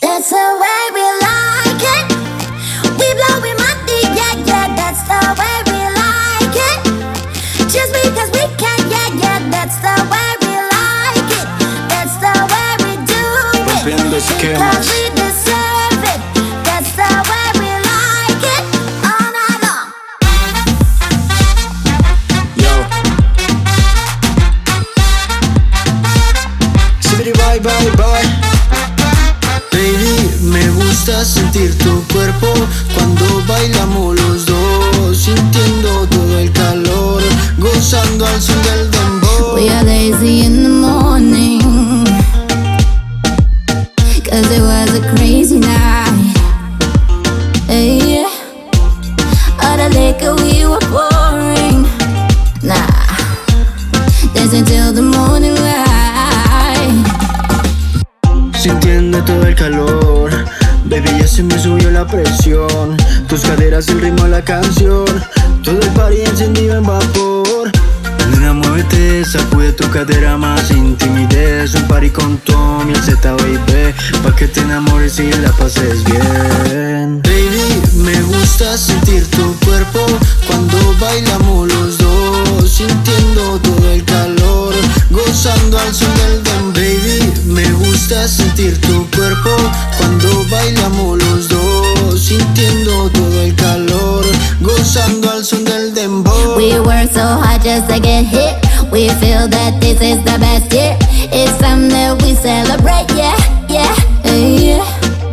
That's the way we like it. We blowing money, yeah, yeah. That's the way we like it. Just because we can, yeah, yeah. That's the way we like it. That's the way we do it. Rompiendo esquemas. Because we deserve it. That's the way we like it. All night long. Yo. Sibiri bye bye bye. Baby, me gusta sentir tu cuerpo cuando bailamos los dos, sintiendo todo el calor, gozando al son del dembow. We are lazy in the morning, 'cause it was a crazy night. Hey, all the liquor we were pouring. Nah, dancing till the morning light. Sintiendo todo el calor, baby, ya se me subió la presión. Tus caderas, el ritmo de la canción, todo el party encendido en vapor. Nena, muévete, sacude tu cadera más sin timidez. Un party con Tommy, el Z, baby, pa' que te enamores y la pases bien. Baby, me gusta sentir tu cuerpo cuando bailamos los dos, sintiendo todo el calor, gozando al son del dem. Baby, me gusta sentir tu cuerpo cuando bailamos los dos, sintiendo todo el calor, gozando al son del dembow. We work so hard just to get hit. We feel that this is the best year. It's time that we celebrate, yeah, yeah, yeah.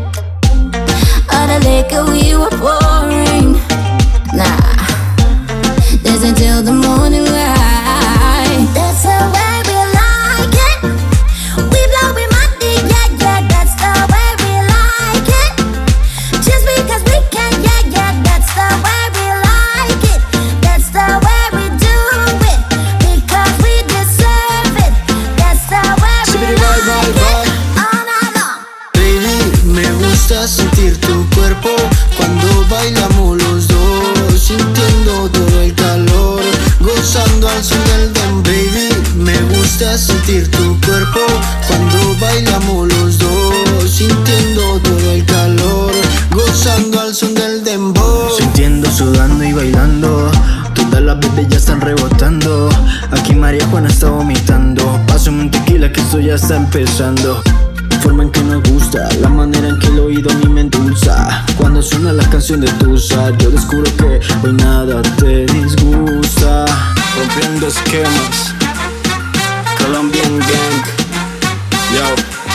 All the liquor we were pouring. Nah, dancing till the morning light. That's the way we like it. We blowing money, yeah, yeah. That's the way we like it. Just because we can, yeah, yeah. That's the way we like it. That's the way we do it. Because we deserve it. That's the way we Sibiri bye bye like bye. it. All night long. Baby, me gusta sentir tu cuerpo cuando bailamos los dos, sintiendo todo el calor, gozando al son del dem. Baby, me gusta sentir tu cuerpo cuando bailamos los dos, sintiendo todo el calor, gozando al son del dembow. Sintiendo, sudando y bailando, todas las bebés ya están rebotando. Aquí María Juana está vomitando. Pásame un tequila que esto ya está empezando. Forma en que nos gusta, la manera en que el oído a mí me endulza. Cuando suena la canción de Tusa, yo descubro que hoy nada te disgusta. Rompiendo esquemas. Colombian Gang. Yo.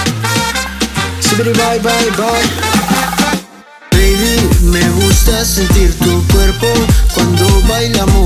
Sibiri bye bye bye. Baby, me gusta sentir tu cuerpo cuando bailamos